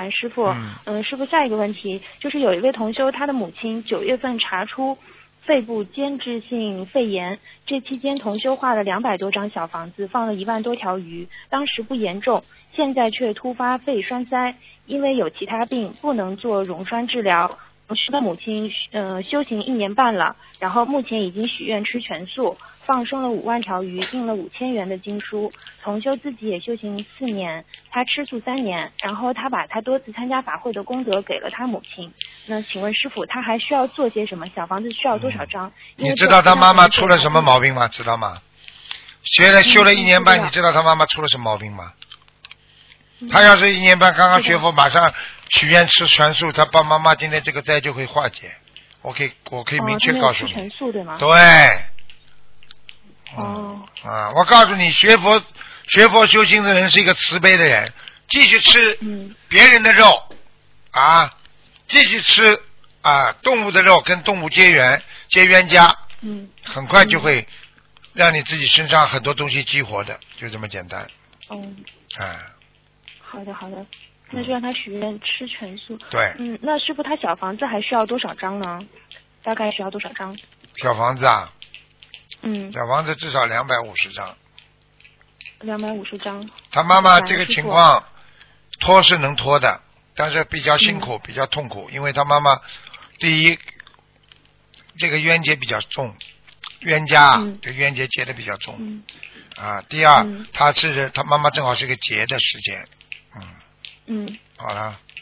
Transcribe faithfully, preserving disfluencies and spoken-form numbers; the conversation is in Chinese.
韩师傅。 嗯， 嗯，师傅，下一个问题就是有一位同修，他的母亲九月份查出肺部间质性肺炎，这期间同修画了两百多张小房子，放了一万多条鱼，当时不严重，现在却突发肺栓塞，因为有其他病不能做溶栓治疗。同修的母亲呃修行一年半了，然后目前已经许愿吃全素，放生了五万条鱼，印了五千元的经书。同修自己也修行四年，他吃素三年，然后他把他多次参加法会的功德给了他母亲。那请问师傅，他还需要做些什么？小房子需要多少张？ 嗯、你知道他妈妈出了什么毛病吗？知道吗？学了修了一年半，嗯、你知道他妈妈出了什么毛病吗？嗯、他要是一年半刚刚学佛，马上许愿吃全素，他爸妈妈今天这个灾就会化解。我可以，我可以明确告诉你。 哦、全素对吗？ 对。 哦。 啊，我告诉你，学佛学佛修行的人是一个慈悲的人，继续吃别人的肉，嗯、啊，继续吃啊动物的肉，跟动物结缘结冤家， 嗯， 很快就会让你自己身上很多东西激活的，就这么简单。 嗯。 哎。 好的，好的。那就让他许愿吃全素。 对。 嗯，那师傅他小房子还需要多少张呢？大概需要多少张？ 小房子啊？ 嗯。 小房子至少两百五十张。 两百五十张。 他妈妈这个情况拖是能拖的，但是比较辛苦，嗯、比较痛苦，因为他妈妈第一这个冤结比较重，冤家嗯、 这冤结结的比较重。 嗯。 啊，第二， 嗯、 他是他妈妈正好是个结的时间。嗯。 嗯。 好了。